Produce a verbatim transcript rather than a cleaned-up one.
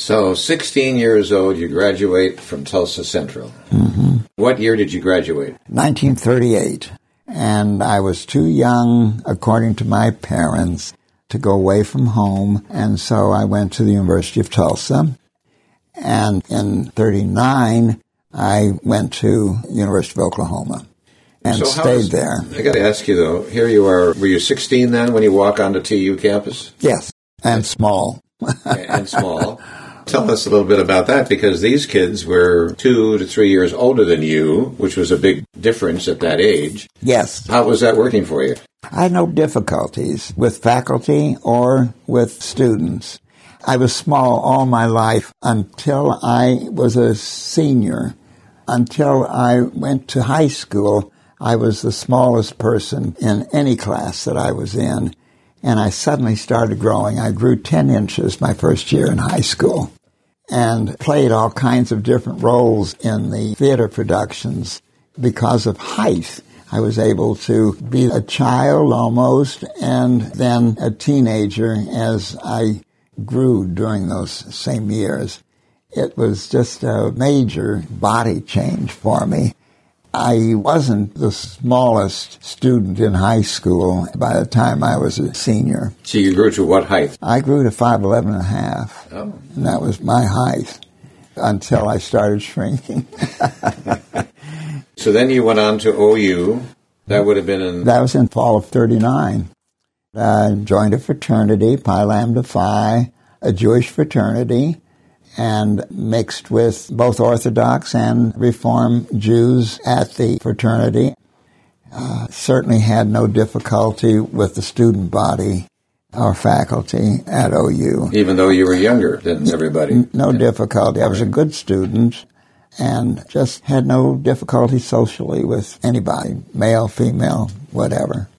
So, sixteen years old, you graduate from Tulsa Central. Mm-hmm. What year did you graduate? nineteen thirty-eight. And I was too young, according to my parents, to go away from home. And so I went to the University of Tulsa. And in thirty-nine, I went to University of Oklahoma and so stayed is, there. I got to ask you, though, here you are. Were you sixteen then when you walk onto T U campus? Yes, and small. And small. Tell us a little bit about that, because these kids were two to three years older than you, which was a big difference at that age. Yes. How was that working for you? I had no difficulties with faculty or with students. I was small all my life until I was a senior. Until I went to high school, I was the smallest person in any class that I was in. And I suddenly started growing. I grew ten inches my first year in high school and played all kinds of different roles in the theater productions. Because of height, I was able to be a child almost and then a teenager as I grew during those same years. It was just a major body change for me. I wasn't the smallest student in high school by the time I was a senior. So you grew to what height? I grew to five eleven and a half. Oh. And that was my height until I started shrinking. So then you went on to O U. That would have been in... That was in fall of thirty-nine. I joined a fraternity, Pi Lambda Phi, a Jewish fraternity, and mixed with both Orthodox and Reform Jews at the fraternity. Uh, certainly had no difficulty with the student body or faculty at O U. Even though you were younger than everybody? No difficulty. I was a good student and just had no difficulty socially with anybody, male, female, whatever.